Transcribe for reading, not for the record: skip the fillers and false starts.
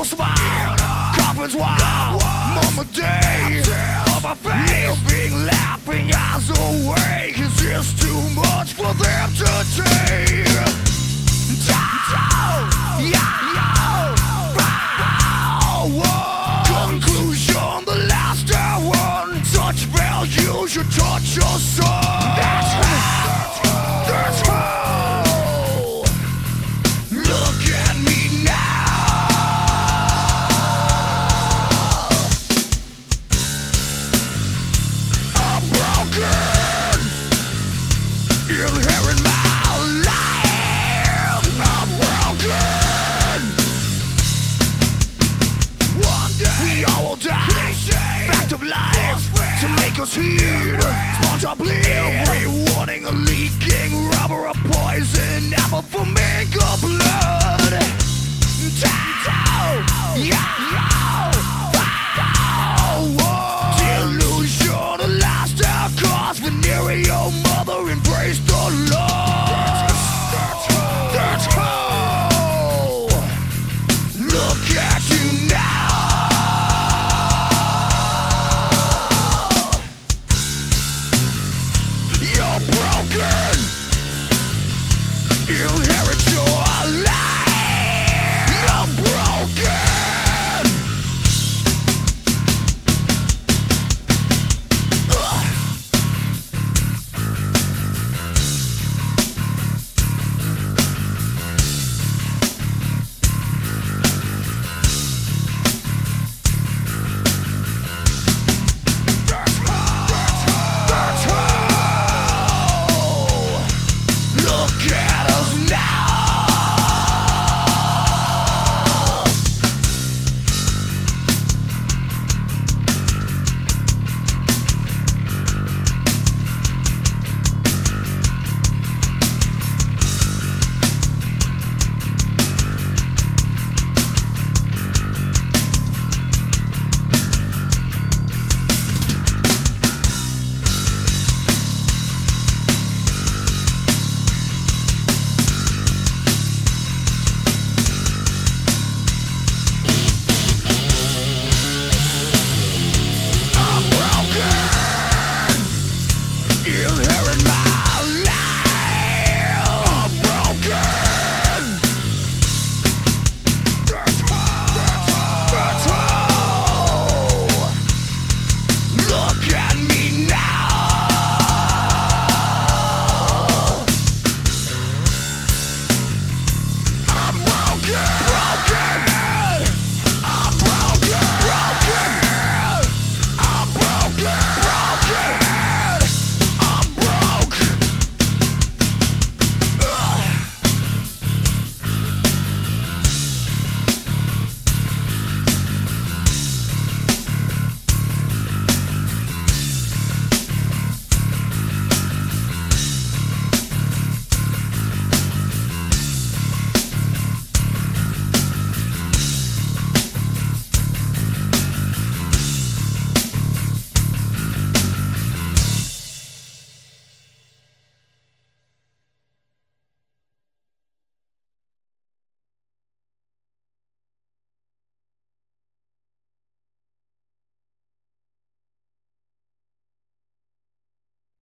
smile, coffins wild, Mama Day of my face, being laughing eyes away, 'cause it's too much for them to take. Conclusion, the last one. Touch value, should touch your soul. That's how. That's how. Look at me now. I'm broken. Inherit my life. I'm broken. One day we all will die. Fact of life to make us heed. Sponge our bleed. Every warning, a leaking rubber, a poison apple for me.